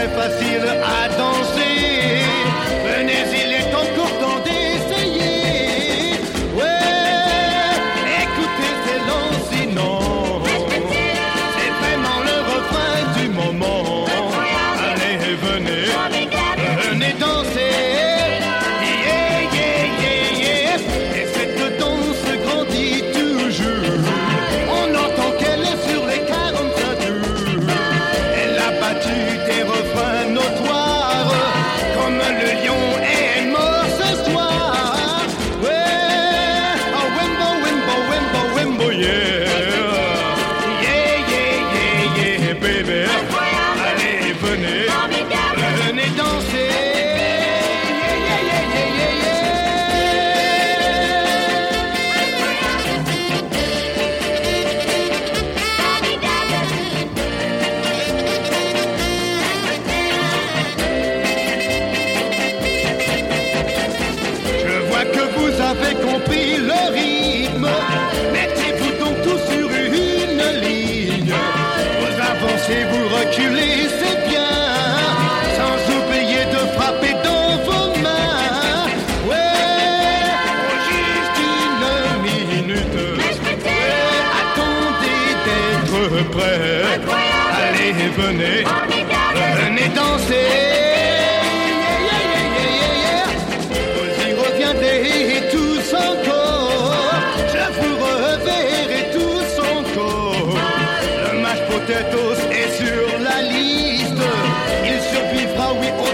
très facile à danser. Venez, il est encore temps d'essayer. Ouais, écoutez, c'est lancinant. C'est vraiment le refrain du moment. Allez, venez danser. Yeah, yeah, yeah, yeah. Et cette danse grandit toujours. On entend qu'elle est sur les 45 tours. Elle a battu des refrains notoires, comme le lion est mort ce soir. Ouais, oh Wimbo, Wimbo, Wimbo, Wimbo, yeah. Yeah, yeah, yeah, yeah, baby. Allez, venez danser. Yeah, yeah, yeah, yeah, yeah, yeah. Je vois que vous avez compris le rythme. Mettez-vous donc tous sur une ligne. Vous avancez, vous reculez, c'est bien. Sans oublier de frapper dans vos mains. Ouais, oh, juste une minute. Ouais, attendez d'être prêt. Allez, venez danser. Yeah, yeah, yeah, yeah, yeah. Vous y reviendrez tous encore. Je vous reverrai tous encore. Le mashed potatoes est sur la liste. Il survivra, oui,